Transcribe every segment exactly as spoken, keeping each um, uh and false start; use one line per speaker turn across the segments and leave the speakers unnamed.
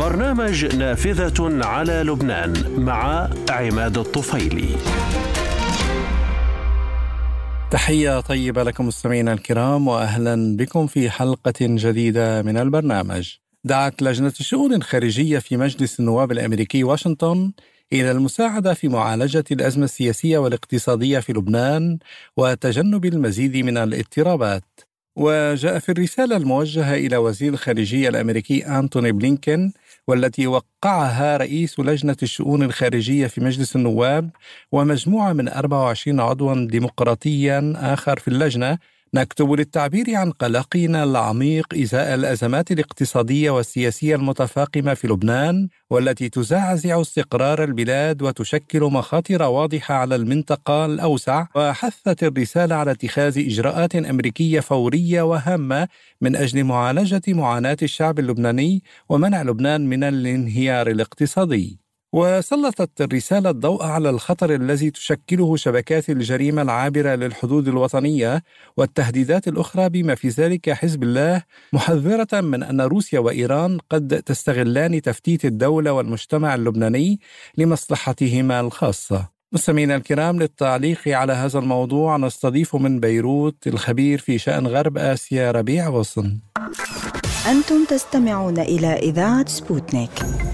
برنامج نافذة على لبنان مع عماد الطفيلي.
تحية طيبة لكم مستمعينا الكرام، وأهلا بكم في حلقة جديدة من البرنامج. دعت لجنة الشؤون الخارجية في مجلس النواب الأمريكي واشنطن إلى المساعدة في معالجة الأزمة السياسية والاقتصادية في لبنان وتجنب المزيد من الاضطرابات. وجاء في الرسالة الموجهة إلى وزير الخارجية الأمريكي أنتوني بلينكين، والتي وقعها رئيس لجنة الشؤون الخارجية في مجلس النواب ومجموعة من أربعة وعشرين عضوا ديمقراطيا آخر في اللجنة، نكتب للتعبير عن قلقنا العميق إزاء الأزمات الاقتصادية والسياسية المتفاقمة في لبنان، والتي تزعزع استقرار البلاد وتشكل مخاطر واضحة على المنطقة الأوسع. وحثت الرسالة على اتخاذ إجراءات أمريكية فورية وهامة من أجل معالجة معاناة الشعب اللبناني ومنع لبنان من الانهيار الاقتصادي. وسلطت الرسالة الضوء على الخطر الذي تشكله شبكات الجريمة العابرة للحدود الوطنية والتهديدات الأخرى بما في ذلك حزب الله، محذرة من أن روسيا وإيران قد تستغلان تفتيت الدولة والمجتمع اللبناني لمصلحتهما الخاصة. مستمعينا الكرام، للتعليق على هذا الموضوع نستضيف من بيروت الخبير في شأن غرب آسيا ربيع غصن.
أنتم تستمعون إلى إذاعة سبوتنيك.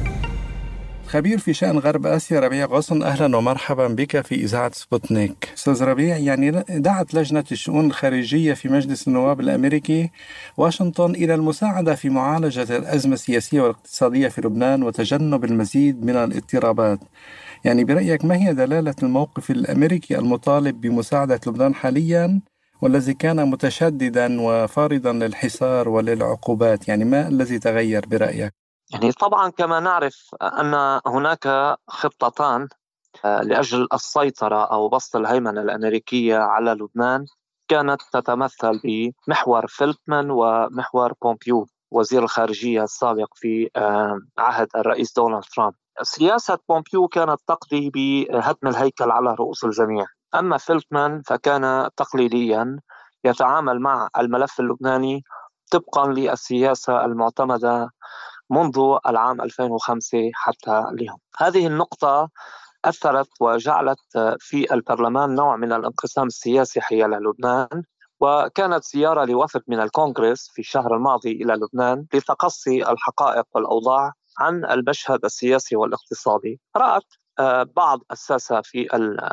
خبير في شأن غرب آسيا ربيع غصن، أهلا ومرحبا بك في إذاعة سبوتنيك. أستاذ ربيع، يعني دعت لجنة الشؤون الخارجية في مجلس النواب الأمريكي واشنطن إلى المساعدة في معالجة الأزمة السياسية والاقتصادية في لبنان وتجنب المزيد من الاضطرابات. يعني برأيك ما هي دلالة الموقف الأمريكي المطالب بمساعدة لبنان حاليا، والذي كان متشددا وفارضا للحصار وللعقوبات؟ يعني ما الذي تغير برأيك؟
يعني طبعا كما نعرف أن هناك خطتان لأجل السيطرة أو بسط الهيمنة الأمريكية على لبنان، كانت تتمثل بمحور فيلتمان ومحور بومبيو وزير الخارجية السابق في عهد الرئيس دونالد ترامب. سياسة بومبيو كانت تقضي بهدم الهيكل على رؤوس الجميع، أما فيلتمان فكان تقليديا يتعامل مع الملف اللبناني طبقا للسياسة المعتمدة منذ العام ألفين وخمسة حتى اليوم. هذه النقطة أثرت وجعلت في البرلمان نوع من الانقسام السياسي حيال لبنان، وكانت زيارة لوفد من الكونغرس في الشهر الماضي إلى لبنان لتقصي الحقائق والأوضاع عن المشهد السياسي والاقتصادي. رأت بعض الساسة في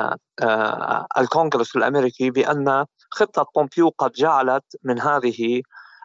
الكونغرس الأمريكي بأن خطة بومبيو قد جعلت من هذه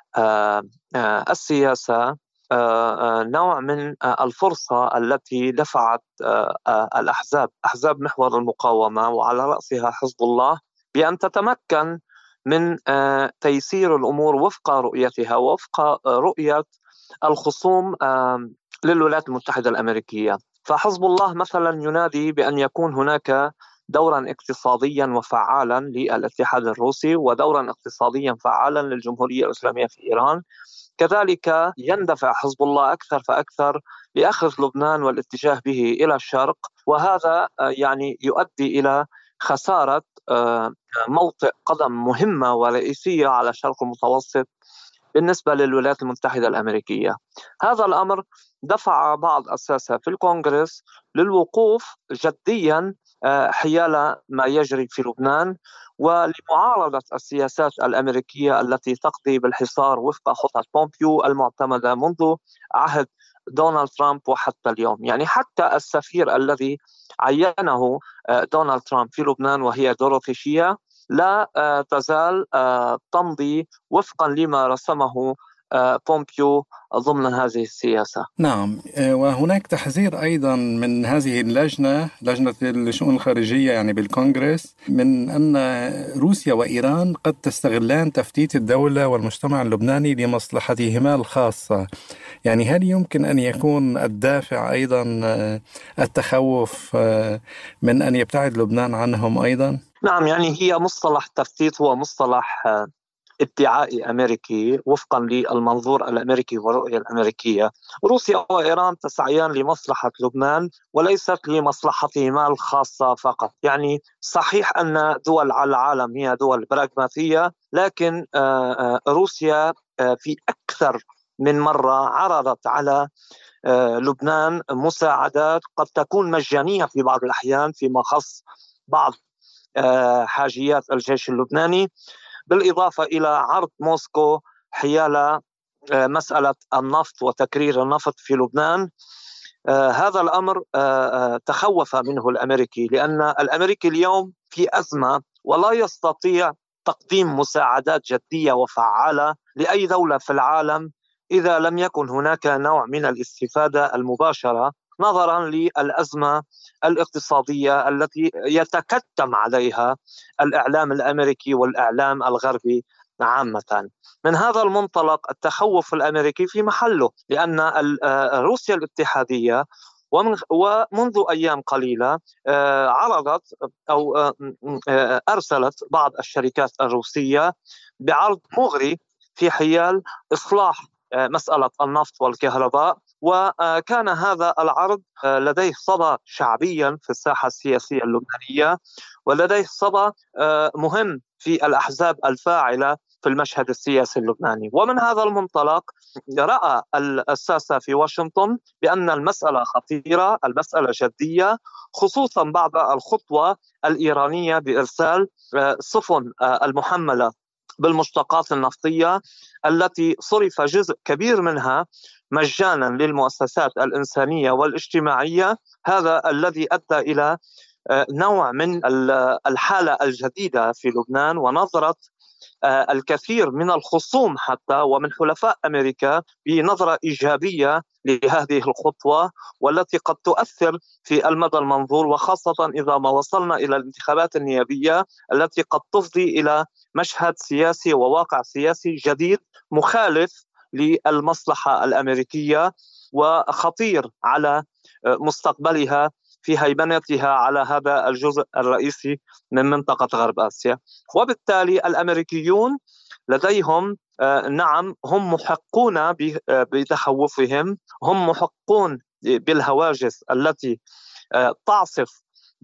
السياسة نوع من الفرصة التي دفعت الأحزاب أحزاب محور المقاومة وعلى رأسها حزب الله بأن تتمكن من تيسير الأمور وفق رؤيتها ووفق رؤية الخصوم للولايات المتحدة الأمريكية. فحزب الله مثلا ينادي بأن يكون هناك دورا اقتصاديا وفعالا للاتحاد الروسي ودورا اقتصاديا فعالا للجمهورية الإسلامية في إيران. كذلك يندفع حزب الله أكثر فأكثر لأخذ لبنان والاتجاه به إلى الشرق، وهذا يعني يؤدي إلى خسارة موطئ قدم مهمة ورئيسية على الشرق المتوسط بالنسبة للولايات المتحدة الأمريكية. هذا الأمر دفع بعض الساسة في الكونغرس للوقوف جديا حيال ما يجري في لبنان ولمعارضة السياسات الأمريكية التي تقضي بالحصار وفق خطط بومبيو المعتمدة منذ عهد دونالد ترامب وحتى اليوم. يعني حتى السفير الذي عينه دونالد ترامب في لبنان وهي دوروثي شيا لا تزال تمضي وفقا لما رسمه بومبيو ضمن هذه السياسة.
نعم، وهناك تحذير أيضا من هذه اللجنة، لجنة الشؤون الخارجية يعني بالكونغرس، من أن روسيا وإيران قد تستغلان تفتيت الدولة والمجتمع اللبناني لمصلحتهما الخاصة. يعني هل يمكن أن يكون الدافع أيضا التخوف من أن يبتعد لبنان عنهم أيضا؟
نعم، يعني هي مصطلح تفتيت هو مصطلح ادعائي أمريكي وفقا للمنظور الأمريكي والرؤية الأمريكية. روسيا وإيران تسعيان لمصلحة لبنان وليست لمصلحتهما الخاصة فقط. يعني صحيح أن دول على العالم هي دول براغماتية، لكن روسيا في أكثر من مرة عرضت على لبنان مساعدات قد تكون مجانية في بعض الأحيان فيما خص بعض حاجيات الجيش اللبناني، بالإضافة إلى عرض موسكو حيال مسألة النفط وتكرير النفط في لبنان. آه هذا الأمر آه آه تخوف منه الأمريكي، لأن الأمريكي اليوم في أزمة ولا يستطيع تقديم مساعدات جدية وفعالة لأي دولة في العالم إذا لم يكن هناك نوع من الاستفادة المباشرة، نظرا للأزمة الاقتصادية التي يتكتم عليها الإعلام الأمريكي والإعلام الغربي عامة. من هذا المنطلق التخوف الأمريكي في محله، لأن روسيا الاتحادية ومنذ أيام قليلة عرضت أو أرسلت بعض الشركات الروسية بعرض مغري في حيال إصلاح مسألة النفط والكهرباء، وكان هذا العرض لديه صدى شعبيا في الساحة السياسية اللبنانية، ولديه صدى مهم في الأحزاب الفاعلة في المشهد السياسي اللبناني. ومن هذا المنطلق رأى الساسة في واشنطن بأن المسألة خطيرة، المسألة جدية، خصوصا بعد الخطوة الإيرانية بإرسال سفن المحملة بالمشتقات النفطية التي صرف جزء كبير منها مجانا للمؤسسات الإنسانية والاجتماعية. هذا الذي أدى إلى نوع من الحالة الجديدة في لبنان، ونظرة الكثير من الخصوم حتى ومن حلفاء أمريكا بنظرة إيجابية لهذه الخطوة، والتي قد تؤثر في المدى المنظور، وخاصة إذا ما وصلنا إلى الانتخابات النيابية التي قد تفضي إلى مشهد سياسي وواقع سياسي جديد مخالف للمصلحة الأمريكية وخطير على مستقبلها في هيمنتها على هذا الجزء الرئيسي من منطقة غرب آسيا. وبالتالي الأمريكيون لديهم نعم هم محقون بتخوفهم، هم محقون بالهواجس التي تعصف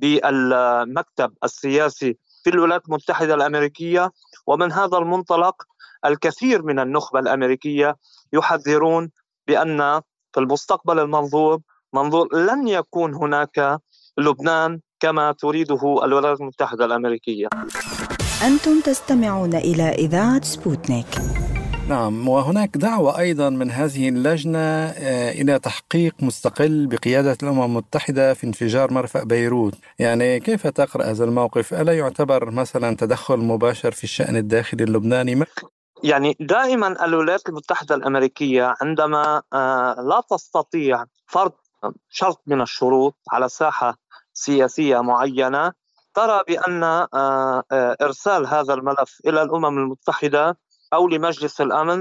بالمكتب السياسي في الولايات المتحدة الأمريكية. ومن هذا المنطلق الكثير من النخبة الأمريكية يحذرون بأن في المستقبل المنظور منظور لن يكون هناك لبنان كما تريده الولايات المتحدة الأمريكية.
أنتم تستمعون إلى إذاعة سبوتنيك.
نعم، وهناك دعوة أيضا من هذه اللجنة إلى تحقيق مستقل بقيادة الأمم المتحدة في انفجار مرفأ بيروت. يعني كيف تقرأ هذا الموقف؟ ألا يعتبر مثلا تدخل مباشر في الشأن الداخلي اللبناني؟
يعني دائما الولايات المتحدة الأمريكية عندما لا تستطيع فرض شرط من الشروط على ساحة سياسية معينة، ترى بأن إرسال هذا الملف إلى الأمم المتحدة أو لمجلس الأمن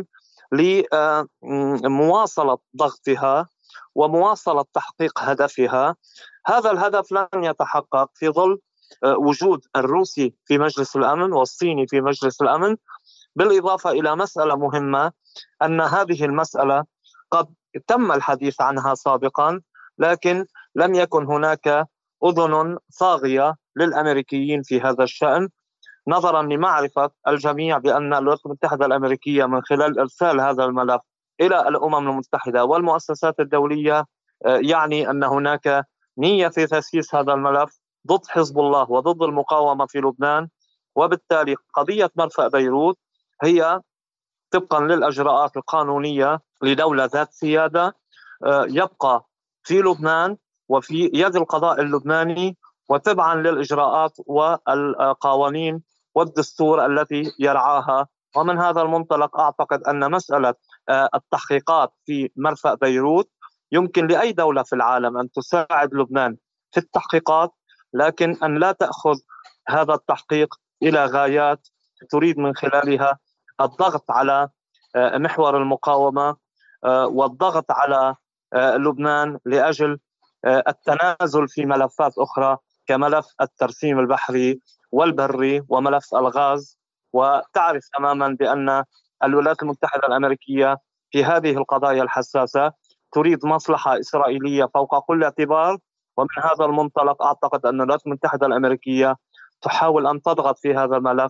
لمواصلة ضغطها ومواصلة تحقيق هدفها، هذا الهدف لن يتحقق في ظل وجود الروسي في مجلس الأمن والصيني في مجلس الأمن. بالإضافة إلى مسألة مهمة، أن هذه المسألة قد تم الحديث عنها سابقا، لكن لم يكن هناك أذن صاغية للأمريكيين في هذا الشأن، نظرا لمعرفة الجميع بأن الولايات المتحدة الأمريكية من خلال إرسال هذا الملف إلى الأمم المتحدة والمؤسسات الدولية يعني أن هناك نية في تسييس هذا الملف ضد حزب الله وضد المقاومة في لبنان. وبالتالي قضية مرفأ بيروت هي طبقا للأجراءات القانونية لدولة ذات سيادة يبقى في لبنان وفي يد القضاء اللبناني، وتبعا للإجراءات والقوانين والدستور التي يرعاها. ومن هذا المنطلق أعتقد أن مسألة التحقيقات في مرفأ بيروت يمكن لأي دولة في العالم أن تساعد لبنان في التحقيقات، لكن أن لا تأخذ هذا التحقيق إلى غايات تريد من خلالها الضغط على محور المقاومة والضغط على لبنان لأجل التنازل في ملفات أخرى كملف الترسيم البحري والبري وملف الغاز. وتعرف تماما بأن الولايات المتحدة الأمريكية في هذه القضايا الحساسة تريد مصلحة إسرائيلية فوق كل اعتبار. ومن هذا المنطلق أعتقد أن الولايات المتحدة الأمريكية تحاول أن تضغط في هذا الملف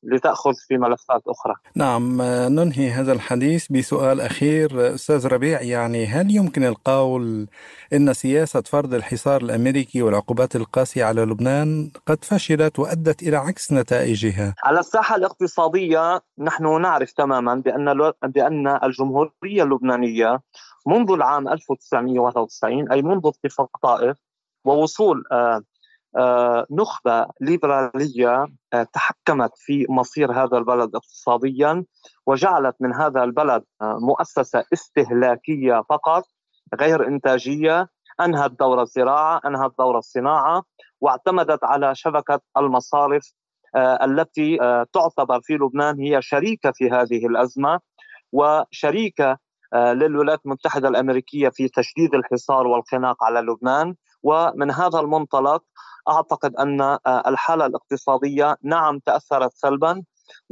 لتأخذ في ملفات أخرى.
نعم، ننهي هذا الحديث بسؤال أخير أستاذ ربيع. يعني هل يمكن القول إن سياسة فرض الحصار الأمريكي والعقوبات القاسية على لبنان قد فشلت وأدت إلى عكس نتائجها؟
على الساحة الاقتصادية نحن نعرف تماما بأن بأن الجمهورية اللبنانية منذ العام ألف وتسعمائة وواحد وتسعين، أي منذ اتفاق طائف ووصول آه آه نخبة ليبرالية آه تحكمت في مصير هذا البلد اقتصاديا، وجعلت من هذا البلد آه مؤسسة استهلاكية فقط غير إنتاجية، أنهت دور الزراعة، أنهت دور الصناعة، واعتمدت على شبكة المصارف آه التي آه تعتبر في لبنان هي شريكة في هذه الأزمة، وشريكة آه للولايات المتحدة الأمريكية في تشديد الحصار والخناق على لبنان. ومن هذا المنطلق أعتقد أن الحالة الاقتصادية نعم تأثرت سلبا،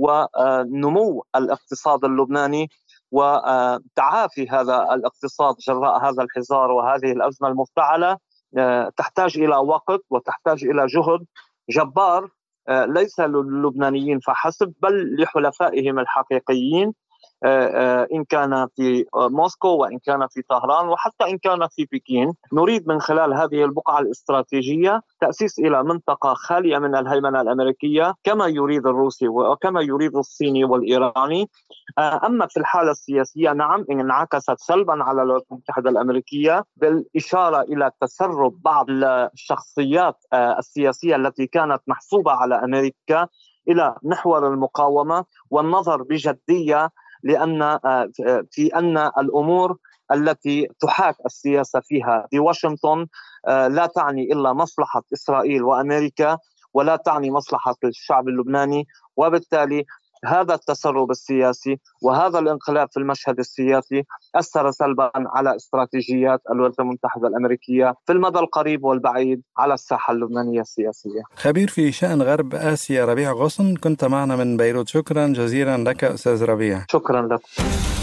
ونمو الاقتصاد اللبناني وتعافي هذا الاقتصاد جراء هذا الحصار وهذه الأزمة المفتعلة تحتاج إلى وقت وتحتاج إلى جهد جبار، ليس للبنانيين فحسب بل لحلفائهم الحقيقيين، إن كان في موسكو وإن كان في طهران وحتى إن كان في بكين. نريد من خلال هذه البقعة الاستراتيجية تأسيس إلى منطقة خالية من الهيمنة الأمريكية كما يريد الروسي وكما يريد الصيني والإيراني. أما في الحالة السياسية نعم انعكست سلبا على الولايات المتحدة الأمريكية بالإشارة إلى تسرب بعض الشخصيات السياسية التي كانت محسوبة على أمريكا إلى محور المقاومة، والنظر بجدية لأن في أن الأمور التي تحاك السياسة فيها في واشنطن لا تعني إلا مصلحة إسرائيل وأمريكا ولا تعني مصلحة الشعب اللبناني. وبالتالي هذا التسرب السياسي وهذا الانقلاب في المشهد السياسي أثر سلبا على استراتيجيات الولايات المتحدة الأمريكية في المدى القريب والبعيد على الساحة اللبنانية السياسية.
خبير في شأن غرب آسيا ربيع غصن، كنت معنا من بيروت. شكرا جزيلا لك أستاذ ربيع.
شكرا لك.